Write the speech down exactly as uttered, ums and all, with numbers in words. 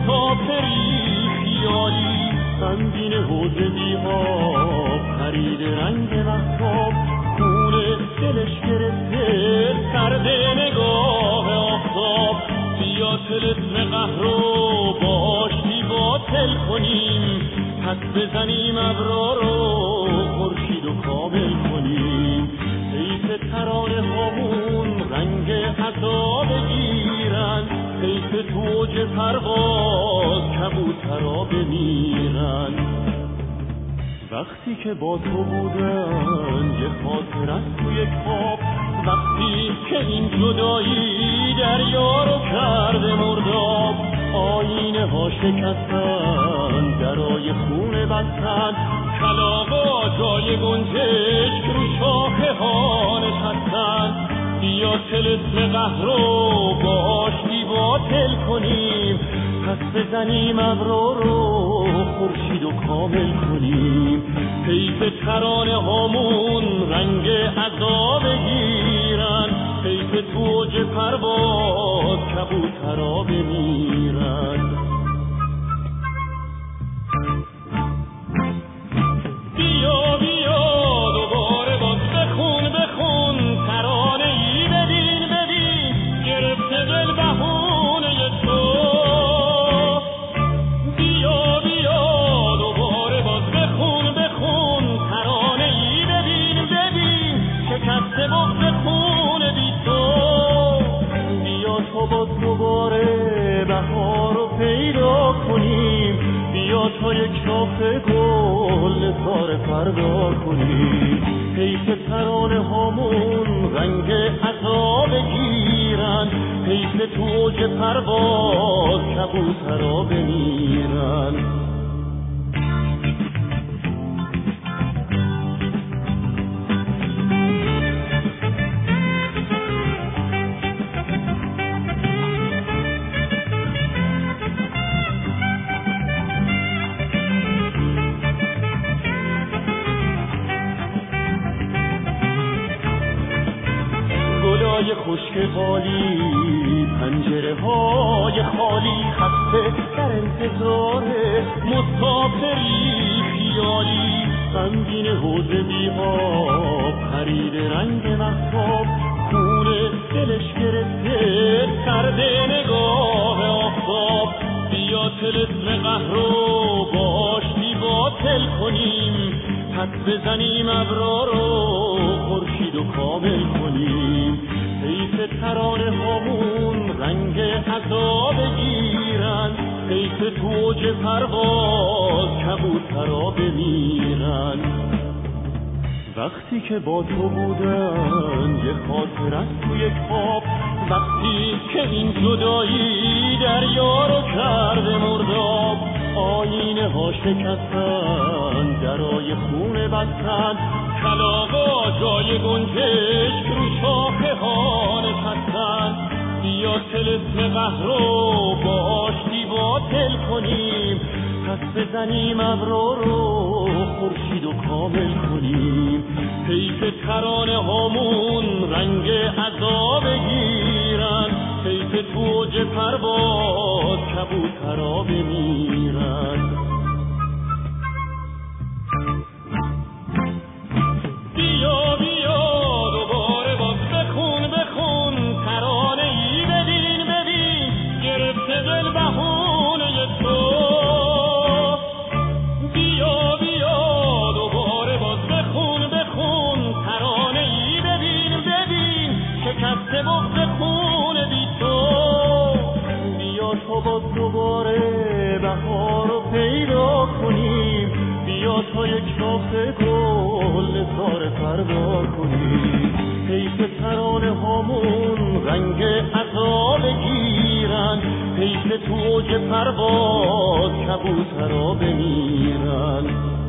مسافری خیالی سنگین حوض بی‌آب پرید رنگ مهتاب خون دلش گرفته سرد نگاه آفتاب بیا طلسم قهر رو با آشتی باطل کنیم پس بزنیم ابرار رو خورشید و کامل کنیم حیف ترانه هامون رنگ عذاب بگیرن حیف تو اوج پرواز کبوترا بمیرن وقتی که با تو بودن یه خاطرت تو یک خواب وقتی که این جدایی دریا رو کرده مرداب آینه ها شکستن درای خونه بستن کلاغا جای گنجشک رو شاخه ها نشستن بیا طلسم قهر رو با آشتی باطل کنیم پس بزنیم ابرار رو خورشید و کامل کنیم حیف ترانه هامون رنگ عذاب بگیرن حیف تو اوج پرواز کبوترا بمیرن بیا بیا دوباره باز بخون بخون ترانه ای ببین ببین گرفته دل بهونه تو بیا بیا دوباره باز بخون بخون ترانه ای ببین ببین شکسته بغض خون بی تو بیا تو باز دوباره بهار رو پیدا کنیم بیا تا یک شاخه گل نثار فردا کنیم حیف ترانه هامون رنگ عذاب بگیرن حیف تو اوج پرواز کبوترا بمیرن گلای خشک قالی پنجره های خالی خسته در انتظار مسافری خیالی سنگین حوض بی‌آب پرید رنگ مهتاب خون دلش گرفته سرد نگاه آفتاب بیا طلسم قهر رو با آشتی باطل کنیم پس بزنیم ابرار رو خورشید و کامل کنیم حیف ترانه هامون رنگ عذاب بگیرن حیف تو اوج پرواز کبوترا بمیرن وقتی که با تو بودن یه خاطرت تو یک خواب وقتی که این جدایی دریا رو کرده مرداب آینه ها شکستن درای خونه بستن کلاغا جای گنجشک رو شاخه ها نشستن بیا طلسم قهر رو با آشتی باطل کنیم پس بزنیم ابرار رو خورشید و کامل کنیم حیف ترانه هامون رنگ عذاب بگیرن حیف تو اوج پرواز کبوترا بمیرن بیا بیا دوباره باز بخون بخون ترانه ای ببین ببین گرفته دل بهونه تو بیا بیا دوباره باز بخون بخون ترانه ای ببین ببین شکسته بغض خون بی تو بیا تو باز دوباره بهار رو پیدا کنیم بیا تا یک شاخه گل نثار فردا کنیم حیف ترانه هامون رنگ عذاب بگیرن حیف تو اوج پرواز کبوترا بمیرن